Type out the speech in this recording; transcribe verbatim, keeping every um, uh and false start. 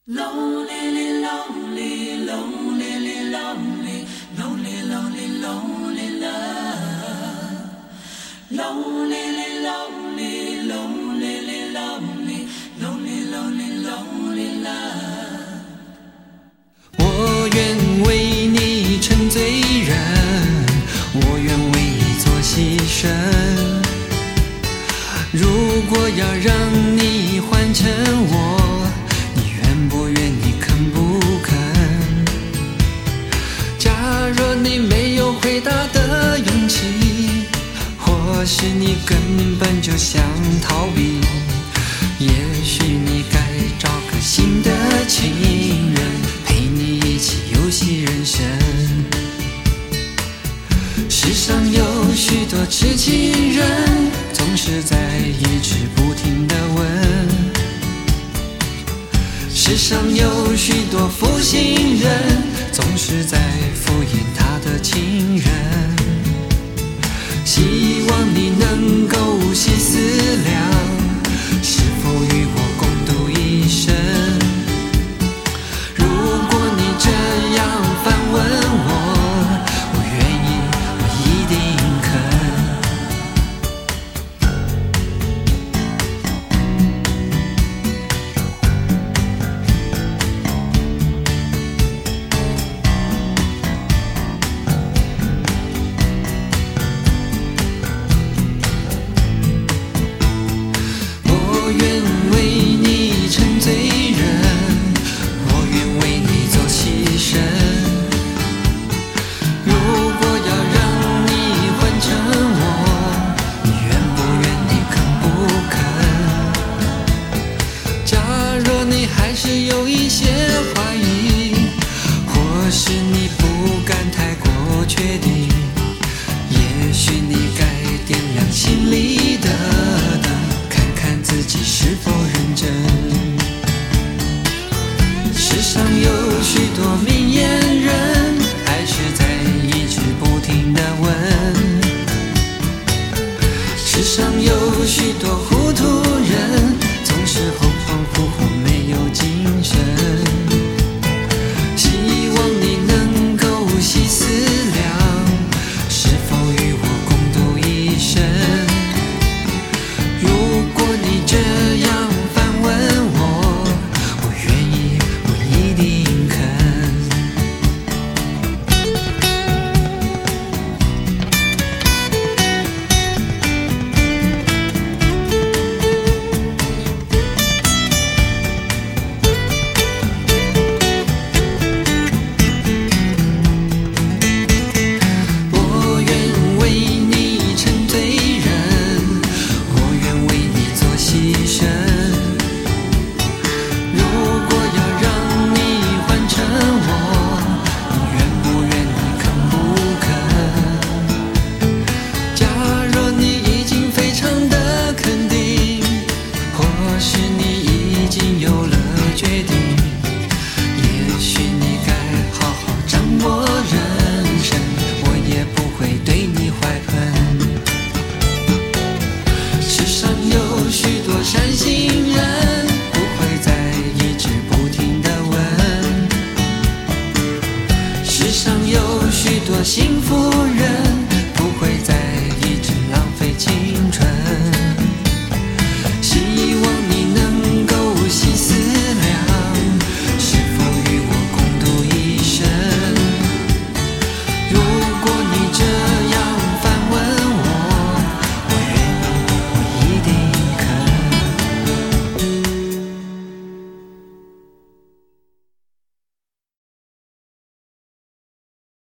Lonely, lonely, lonely, lonely, lonely, lonely, lonely love. Lonely, lonely, lonely, lonely, lonely, lonely, lonely love. 我愿为你沉醉人，我愿为你做牺牲。如果要让你换成我，你愿不愿意肯不肯？假若你没有回答的勇气，或是你根本就想逃避，也许你该找个新的情人，陪你一起游戏人生。世上有许多痴情人，总是在一直不停地问。世上有许多负心人，总是在敷衍他的情人。希望你能够细思量，是否与我共度一生。如果你这样反问我，我愿意，我一定肯。我愿为你沉醉人，我愿为你做牺牲。如果要让你换成我，你愿不愿意肯不肯？假若你还是有一些怀疑，或是你不敢太过确定，也许你该点亮心里的灯，看看自己是否认真。世上有许多明眼人，还是在一直不停地问。世上有许多糊涂人，总是恍恍惚惚没有精神。希望你能够细思量，是否与我共度一生。如果你这样反问我，我愿意，我一定肯。我愿为你沉醉人，我愿为你做牺牲。如果要让你换成我，你愿不愿意肯不肯？假若你已经非常的肯定，或是你已经有了决定，也许你该好好掌握人生，我也不会对你怀恨。世上有许多善心人，不会再一直不停地问。世上有许多幸福人，